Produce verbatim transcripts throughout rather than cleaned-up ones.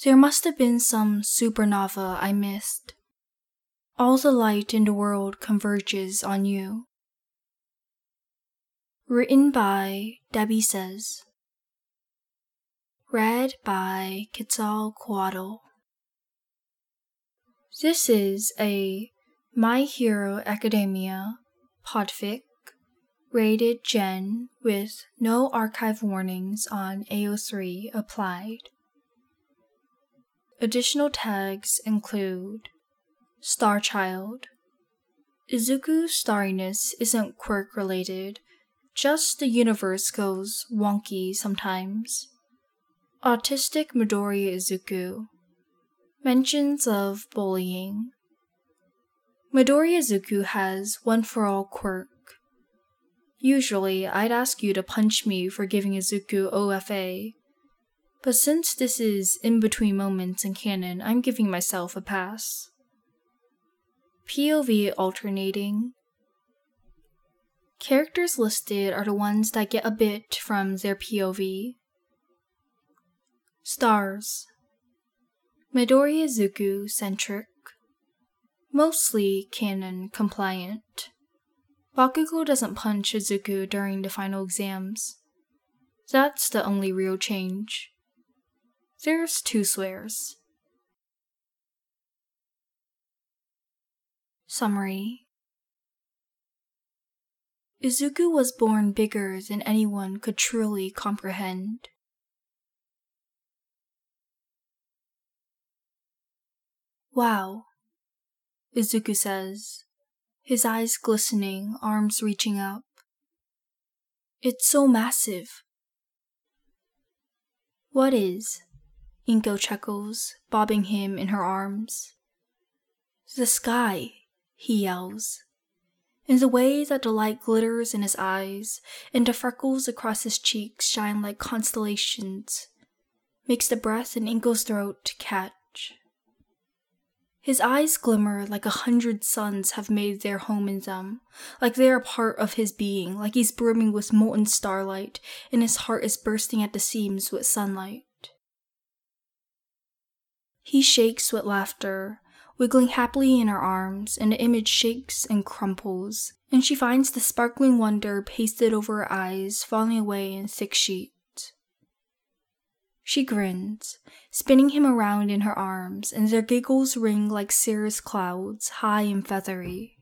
There must have been some supernova I missed. All the light in the world converges on you. Written by Debbie Says. Read by Quetzalcoatl. This is a My Hero Academia podfic, rated Gen with no archive warnings on A O three applied. Additional tags include Starchild. Izuku's starriness isn't quirk related, just the universe goes wonky sometimes. Autistic Midoriya Izuku. Mentions of bullying. Midoriya Izuku has one for all quirk. Usually, I'd ask you to punch me for giving Izuku O F A, but since this is in between moments in canon, I'm giving myself a pass. P O V alternating. Characters listed are the ones that get a bit from their P O V. Stars. Midoriya Izuku centric. Mostly canon compliant. Bakugo doesn't punch Izuku during the final exams. That's the only real change. There's two swears. Summary. Izuku was born bigger than anyone could truly comprehend. Wow, Izuku says, his eyes glistening, arms reaching up. It's so massive. What is? Inko chuckles, bobbing him in her arms. The sky, he yells. In the way that the light glitters in his eyes, and the freckles across his cheeks shine like constellations, makes the breath in Inko's throat catch. His eyes glimmer like a hundred suns have made their home in them, like they are part of his being, like he's brimming with molten starlight, and his heart is bursting at the seams with sunlight. He shakes with laughter, wiggling happily in her arms, and the image shakes and crumples, and she finds the sparkling wonder pasted over her eyes falling away in thick sheets. She grins, spinning him around in her arms, and their giggles ring like cirrus clouds, high and feathery.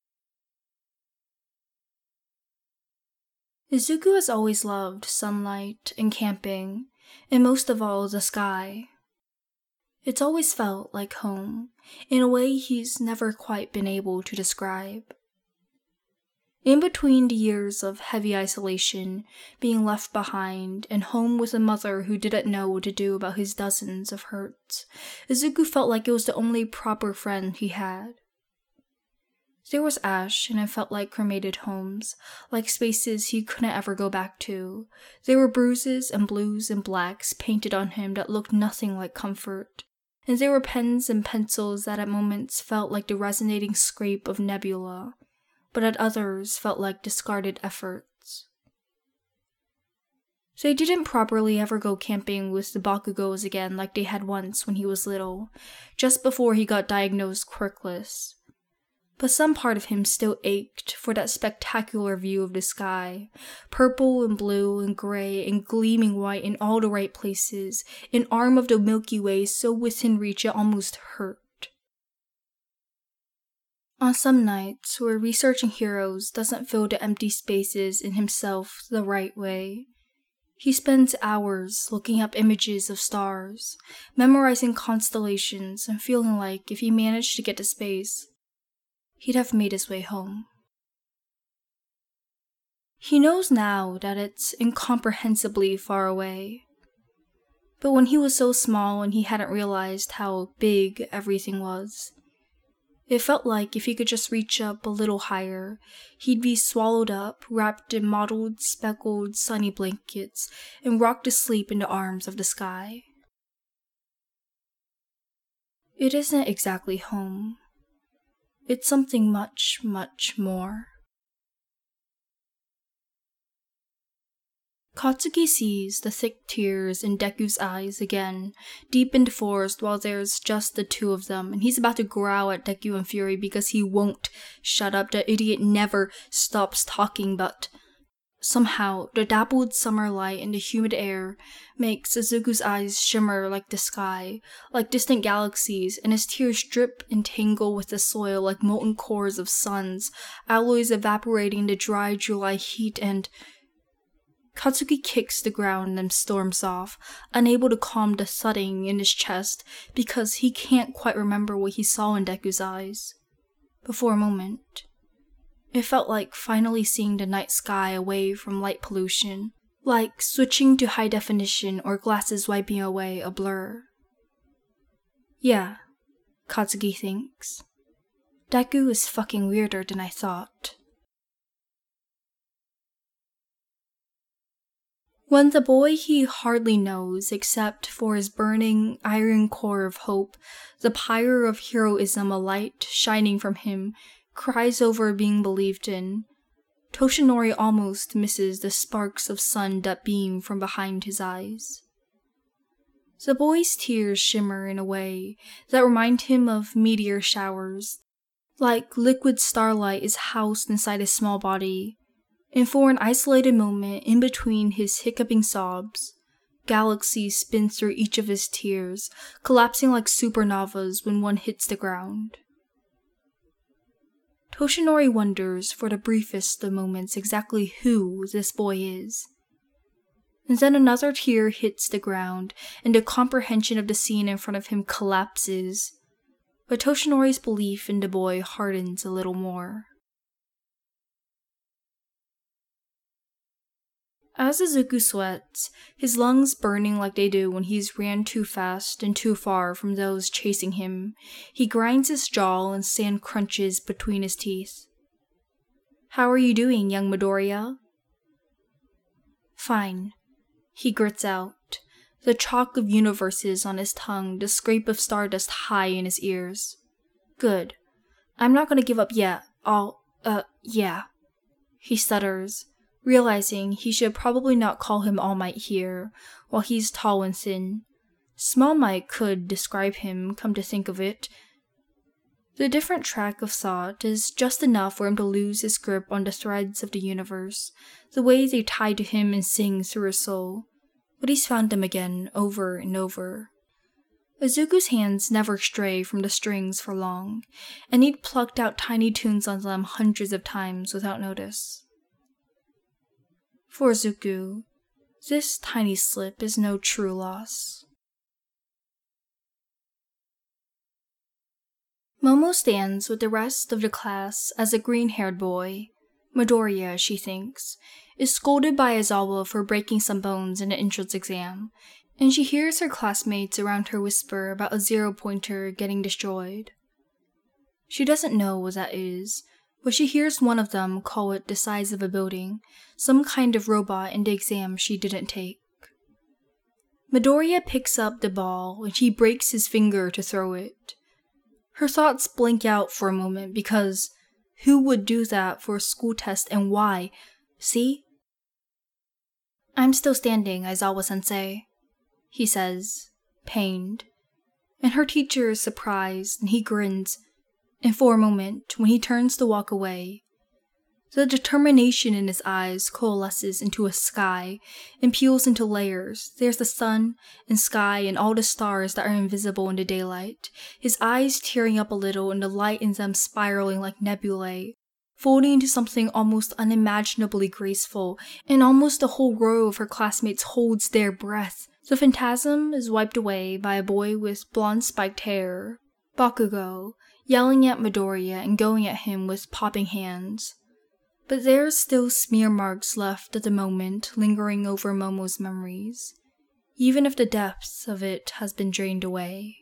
Izuku has always loved sunlight and camping, and most of all the sky. It's always felt like home, in a way he's never quite been able to describe. In between the years of heavy isolation, being left behind, and home with a mother who didn't know what to do about his dozens of hurts, Izuku felt like it was the only proper friend he had. There was ash, and it felt like cremated homes, like spaces he couldn't ever go back to. There were bruises and blues and blacks painted on him that looked nothing like comfort, and there were pens and pencils that at moments felt like the resonating scrape of nebula, but at others felt like discarded efforts. They didn't properly ever go camping with the Bakugos again like they had once when he was little, just before he got diagnosed quirkless. But some part of him still ached for that spectacular view of the sky, purple and blue and gray and gleaming white in all the right places, an arm of the Milky Way so within reach it almost hurt. On some nights where researching heroes doesn't fill the empty spaces in himself the right way, he spends hours looking up images of stars, memorizing constellations, and feeling like if he managed to get to space, he'd have made his way home. He knows now that it's incomprehensibly far away, but when he was so small and he hadn't realized how big everything was, it felt like if he could just reach up a little higher, he'd be swallowed up, wrapped in mottled, speckled, sunny blankets, and rocked to sleep in the arms of the sky. It isn't exactly home. It's something much, much more. Katsuki sees the thick tears in Deku's eyes again, deep in the forest while there's just the two of them, and he's about to growl at Deku in fury because he won't shut up. The idiot never stops talking, but somehow the dappled summer light in the humid air makes Izuku's eyes shimmer like the sky, like distant galaxies, and his tears drip and tangle with the soil like molten cores of suns, alloys evaporating in the dry July heat, and Katsuki kicks the ground and then storms off, unable to calm the thudding in his chest because he can't quite remember what he saw in Deku's eyes. But for a moment, it felt like finally seeing the night sky away from light pollution, like switching to high definition or glasses wiping away a blur. Yeah, Katsuki thinks. Deku is fucking weirder than I thought. When the boy he hardly knows except for his burning iron core of hope, the pyre of heroism alight shining from him, cries over being believed in, Toshinori almost misses the sparks of sun that beam from behind his eyes. The boy's tears shimmer in a way that remind him of meteor showers, like liquid starlight is housed inside his small body. And for an isolated moment in between his hiccuping sobs, galaxies spin through each of his tears, collapsing like supernovas when one hits the ground. Toshinori wonders for the briefest of moments exactly who this boy is. And then another tear hits the ground, and the comprehension of the scene in front of him collapses. But Toshinori's belief in the boy hardens a little more. As Izuku sweats, his lungs burning like they do when he's ran too fast and too far from those chasing him, he grinds his jaw and sand crunches between his teeth. "How are you doing, young Midoriya?" "Fine," he grits out, the chalk of universes on his tongue, the scrape of stardust high in his ears. "Good. I'm not gonna give up yet. I'll, uh, yeah," he stutters, realizing he should probably not call him All Might here, while he's tall and thin. Small Might could describe him, come to think of it. The different track of thought is just enough for him to lose his grip on the threads of the universe, the way they tie to him and sing through his soul. But he's found them again, over and over. Izuku's hands never stray from the strings for long, and he'd plucked out tiny tunes on them hundreds of times without notice. For Izuku, this tiny slip is no true loss. Momo stands with the rest of the class as a green-haired boy. Midoriya, she thinks, is scolded by Aizawa for breaking some bones in an entrance exam, and she hears her classmates around her whisper about a zero-pointer getting destroyed. She doesn't know what that is, but she hears one of them call it the size of a building, some kind of robot in the exam she didn't take. Midoriya picks up the ball and he breaks his finger to throw it. Her thoughts blink out for a moment because who would do that for a school test and why? See? "I'm still standing, Aizawa-sensei," he says, pained. And her teacher is surprised and he grins. And for a moment, when he turns to walk away, the determination in his eyes coalesces into a sky and peels into layers. There's the sun and sky and all the stars that are invisible in the daylight, his eyes tearing up a little and the light in them spiraling like nebulae, folding into something almost unimaginably graceful, and almost the whole row of her classmates holds their breath. The phantasm is wiped away by a boy with blonde spiked hair, Bakugo, yelling at Midoriya and going at him with popping hands. But there's still smear marks left at the moment lingering over Momo's memories, even if the depth of it has been drained away.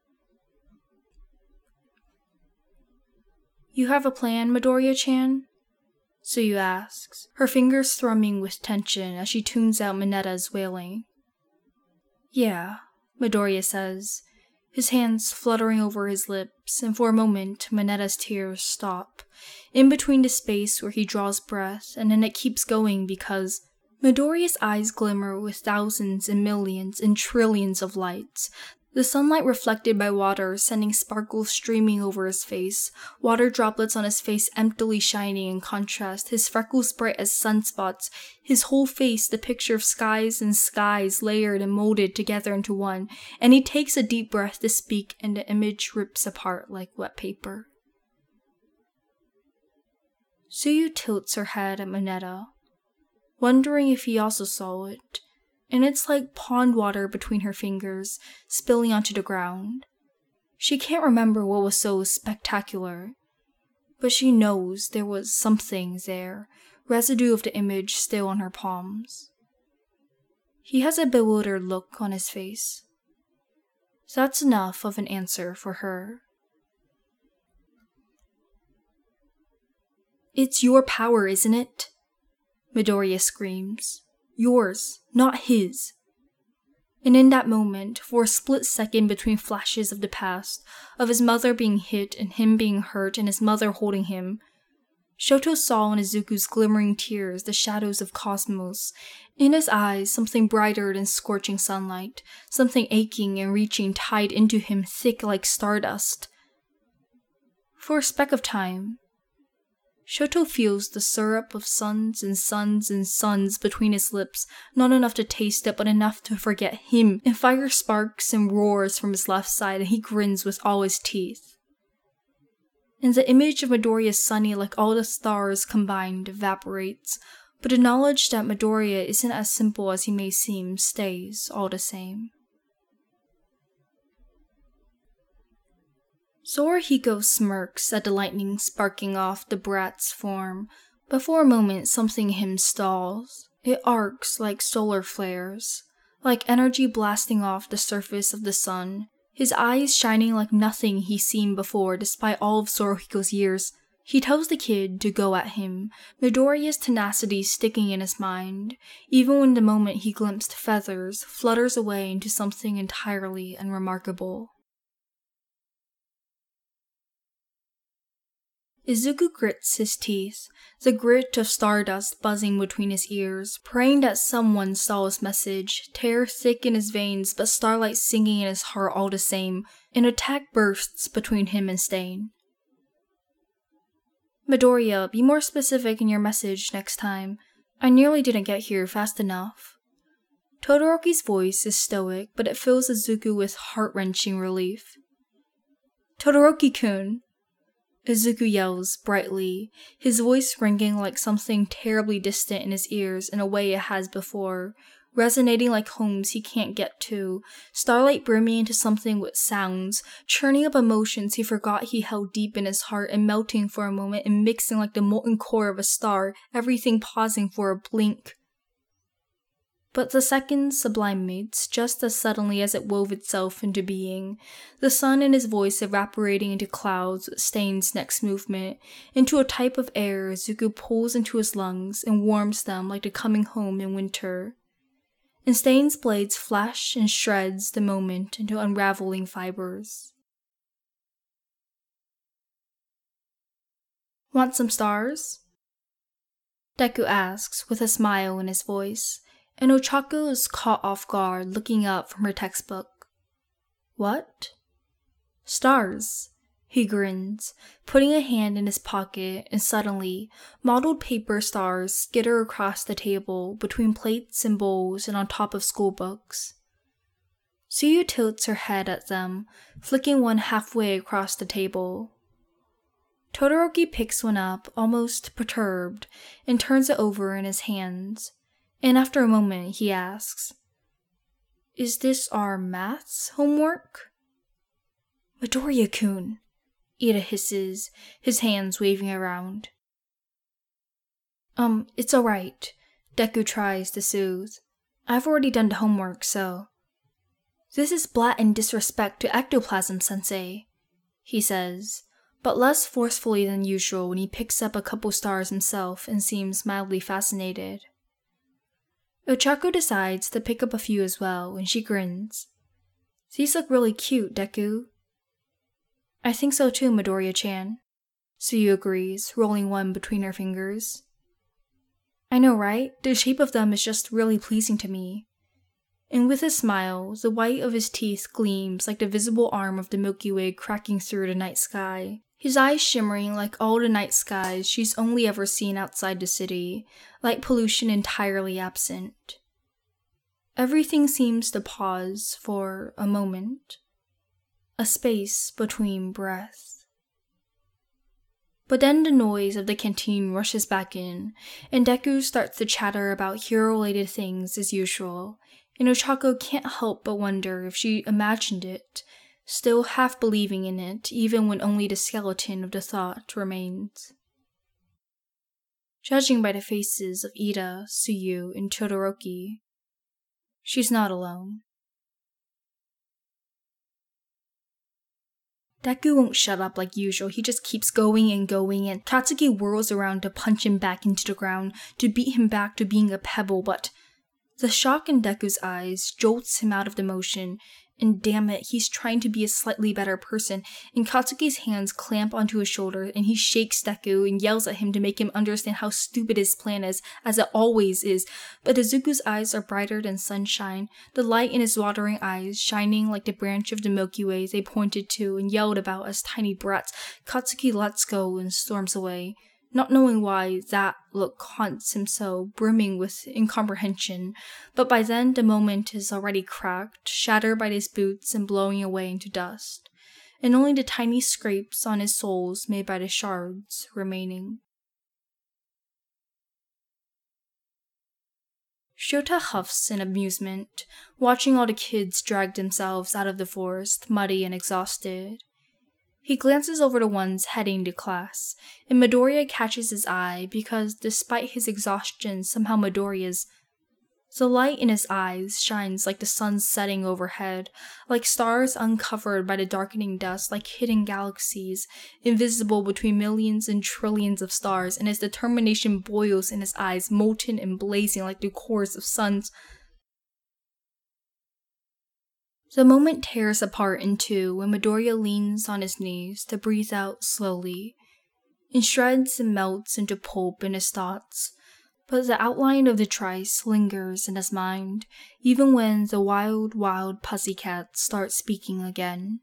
"You have a plan, Midoriya-chan?" Tsuyu asks, her fingers thrumming with tension as she tunes out Minetta's wailing. "Yeah," Midoriya says, his hands fluttering over his lips, and for a moment Minetta's tears stop, in between the space where he draws breath, and then it keeps going because Midoriya's eyes glimmer with thousands and millions and trillions of lights. The sunlight reflected by water sending sparkles streaming over his face, water droplets on his face emptily shining in contrast, his freckles bright as sunspots, his whole face the picture of skies and skies layered and molded together into one, and he takes a deep breath to speak and the image rips apart like wet paper. Tsuyu tilts her head at Mineta, wondering if he also saw it, and it's like pond water between her fingers, spilling onto the ground. She can't remember what was so spectacular, but she knows there was something there, residue of the image still on her palms. He has a bewildered look on his face. That's enough of an answer for her. "It's your power, isn't it?" Midoriya screams. "Yours, not his." And in that moment, for a split second between flashes of the past, of his mother being hit and him being hurt and his mother holding him, Shoto saw in Izuku's glimmering tears the shadows of Cosmos. In his eyes, something brighter than scorching sunlight, something aching and reaching tied into him thick like stardust. For a speck of time, Shoto feels the syrup of suns and suns and suns between his lips, not enough to taste it, but enough to forget him, and fire sparks and roars from his left side, and he grins with all his teeth. And the image of Midoriya Sunny, like all the stars combined, evaporates, but the knowledge that Midoriya isn't as simple as he may seem stays all the same. Zorahiko smirks at the lightning sparking off the brat's form, but for a moment something in him stalls. It arcs like solar flares, like energy blasting off the surface of the sun, his eyes shining like nothing he's seen before despite all of Zorahiko's years. He tells the kid to go at him, Midoriya's tenacity sticking in his mind, even when the moment he glimpsed feathers flutters away into something entirely unremarkable. Izuku grits his teeth, the grit of stardust buzzing between his ears, praying that someone saw his message, terror thick in his veins but starlight singing in his heart all the same. An attack bursts between him and Stain. "Midoriya, be more specific in your message next time. I nearly didn't get here fast enough." Todoroki's voice is stoic, but it fills Izuku with heart-wrenching relief. "Todoroki-kun!" Izuku yells brightly, his voice ringing like something terribly distant in his ears in a way it has before, resonating like homes he can't get to, starlight brimming into something with sounds, churning up emotions he forgot he held deep in his heart and melting for a moment and mixing like the molten core of a star, everything pausing for a blink. But the second sublimates just as suddenly as it wove itself into being, the sun and his voice evaporating into clouds with Stain's next movement, into a type of air Izuku pulls into his lungs and warms them like the coming home in winter. And Stain's blades flash and shreds the moment into unraveling fibers. "Want some stars?" Deku asks with a smile in his voice, and Ochako is caught off guard looking up from her textbook. "What?" "Stars," he grins, putting a hand in his pocket, and suddenly, mottled paper stars skitter across the table between plates and bowls and on top of school books. Tsuyu tilts her head at them, flicking one halfway across the table. Todoroki picks one up, almost perturbed, and turns it over in his hands. And after a moment, he asks, "Is this our maths homework?" "Midoriya-kun," Ida hisses, his hands waving around. Um, it's alright," Deku tries to soothe. "I've already done the homework, so." "This is blatant disrespect to Ectoplasm Sensei," he says, but less forcefully than usual when he picks up a couple stars himself and seems mildly fascinated. Ochako decides to pick up a few as well, and she grins. "These look really cute, Deku." "I think so too, Midoriya-chan," Tsuyu agrees, rolling one between her fingers. I know, right? The shape of them is just really pleasing to me. And with a smile, the white of his teeth gleams like the visible arm of the Milky Way cracking through the night sky. His eyes shimmering like all the night skies she's only ever seen outside the city, light pollution entirely absent. Everything seems to pause for a moment, a space between breaths. But then the noise of the canteen rushes back in, and Deku starts to chatter about hero-related things as usual, and Ochako can't help but wonder if she imagined it, still half believing in it even when only the skeleton of the thought remains. Judging by the faces of Ida, Tsuyu, and Todoroki, she's not alone. Deku won't shut up like usual, he just keeps going and going, and Katsuki whirls around to punch him back into the ground, to beat him back to being a pebble, but the shock in Deku's eyes jolts him out of the motion, and damn it, he's trying to be a slightly better person, and Katsuki's hands clamp onto his shoulder, and he shakes Deku and yells at him to make him understand how stupid his plan is, as it always is, but Izuku's eyes are brighter than sunshine, the light in his watering eyes shining like the branch of the Milky Way they pointed to and yelled about as tiny brats. Katsuki lets go and storms away, not knowing why that look haunts him so, brimming with incomprehension. But by then the moment is already cracked, shattered by his boots and blowing away into dust, and only the tiny scrapes on his soles made by the shards remaining. Shota huffs in amusement, watching all the kids drag themselves out of the forest, muddy and exhausted. He glances over the ones heading to class, and Midoriya catches his eye because, despite his exhaustion, somehow Midoriya's. The light in his eyes shines like the sun setting overhead, like stars uncovered by the darkening dust, like hidden galaxies, invisible between millions and trillions of stars, and his determination boils in his eyes, molten and blazing like the cores of suns. The moment tears apart in two when Midoriya leans on his knees to breathe out slowly, and shreds and melts into pulp in his thoughts, but the outline of the trice lingers in his mind, even when the wild, wild pussycats start speaking again.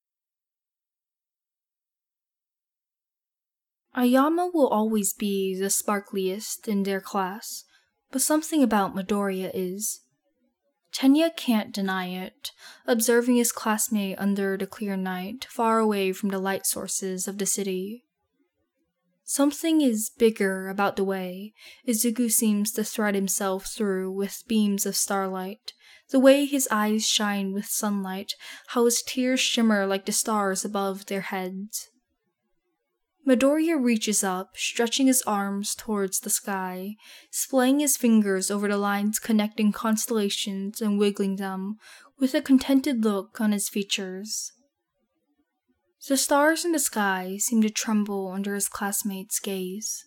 Ayama will always be the sparkliest in their class, but something about Midoriya is. Tenya can't deny it, observing his classmate under the clear night, far away from the light sources of the city. Something is bigger about the way Izuku seems to thread himself through with beams of starlight, the way his eyes shine with sunlight, how his tears shimmer like the stars above their heads. Midoriya reaches up, stretching his arms towards the sky, splaying his fingers over the lines connecting constellations and wiggling them, with a contented look on his features. The stars in the sky seem to tremble under his classmate's gaze.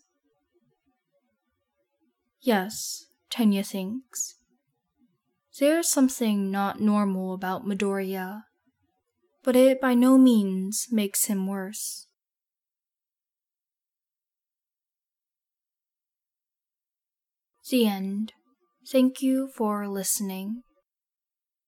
Yes, Tenya thinks. There's something not normal about Midoriya, but it by no means makes him worse. The end. Thank you for listening.